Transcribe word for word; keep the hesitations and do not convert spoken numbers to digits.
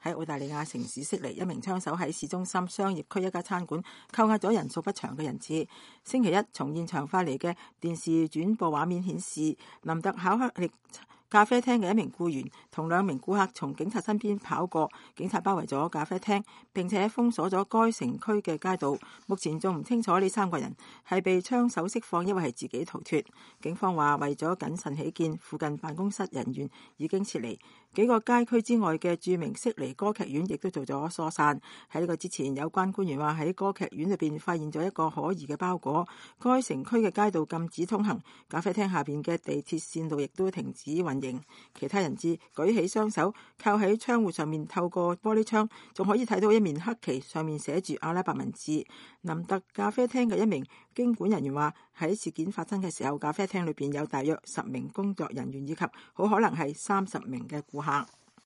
喺澳大利亞城市悉尼，一名槍手喺市中心商業區一家餐館扣押咗人數不詳嘅人質。星期一從現場發嚟嘅電視轉播畫面顯示，林特考克力咖啡廳嘅一名僱員同兩名顧客從警察身邊跑過，警察包圍咗咖啡廳，並且封鎖咗該城區嘅街道。目前仲唔清楚呢三個人係被槍手釋放，抑或係自己逃脫。警方話為咗謹慎起見，附近辦公室人員已經撤離。幾個街區之外嘅著名悉尼歌劇院亦都做咗疏散。喺呢個之前，有關官員話喺歌劇院裏邊發現咗一個可疑嘅包裹。該城區嘅街道禁止通行，咖啡廳下邊嘅地鐵線路亦都停止運營。其他人質舉起雙手靠喺窗戶上面，透過玻璃窗仲可以睇到一面黑旗，上面寫住阿拉伯文字。林特咖啡廳嘅一名經管人員話，喺事件發生嘅時候，咖啡廳裏邊有大約十名工作人員以及好可能係三十名嘅顧客。